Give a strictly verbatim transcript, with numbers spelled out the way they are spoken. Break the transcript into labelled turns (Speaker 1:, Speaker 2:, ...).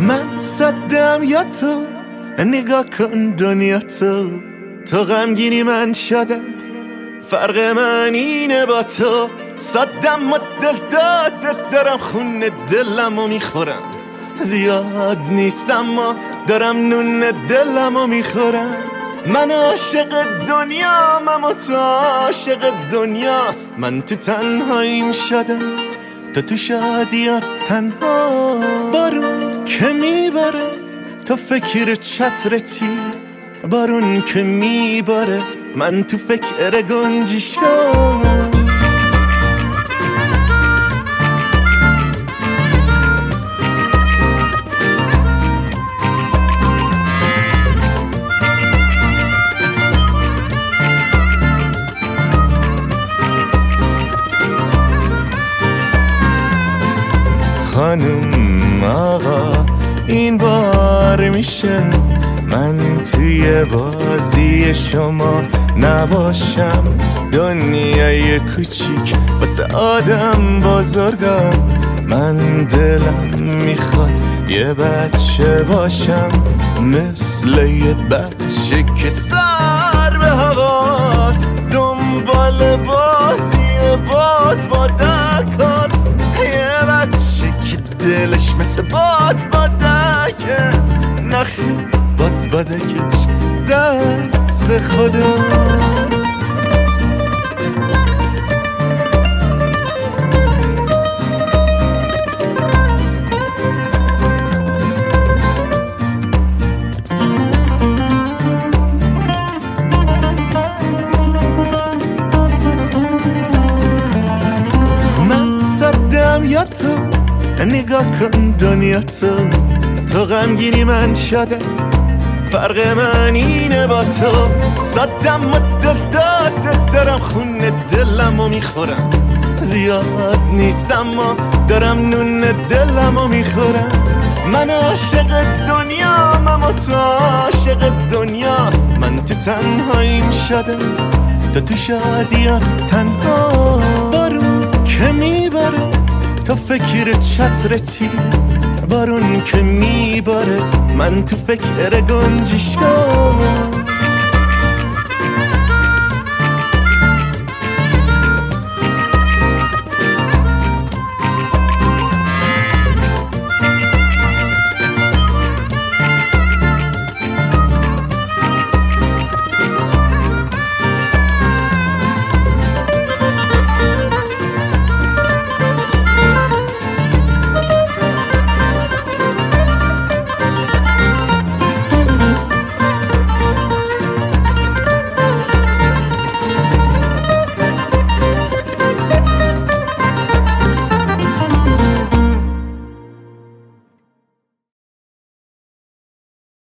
Speaker 1: من صدم یا تو، نگاه کن دنیا تو، تو غمگینی من شدم، فرق من اینه با تو. صدم و دل دادت دارم، خون دلمو میخورم، زیاد نیستم اما دارم نون دلمو میخورم. من عاشق دنیا، من تو عاشق دنیا، من تو تنهاییم شدم، تو تو شادیات تنها. بارون که میباره تو فکر چترتی، بارون که میباره من تو فکر گنجشکام. خانم آقا این بار میشه من توی بازی شما نباشم. دنیای کوچیک واسه آدم بزرگم، من دلم میخواد یه بچه باشم، مثل یه بچه که سر به هواست، دنبال بازی باد بادکاست. یه بچه که دلش مثل باد بادکه، نخی باد بادکش دست خداست. من صدم یا تو، نگاه کن دنیا تو، تو غمگینی من شدم، فرق من اینه با تو. صدم و دل دادت دارم، خون دلمو میخورم، زیاد نیستم اما دارم نون دلمو میخورم. من عاشق دنیا، من تو عاشق دنیا، من تو تنهاییم شدم، تو تو شادیات تنها. بارون که میباره تو فکر چترتی، بارون که میباره من تو فکر گنجشکام.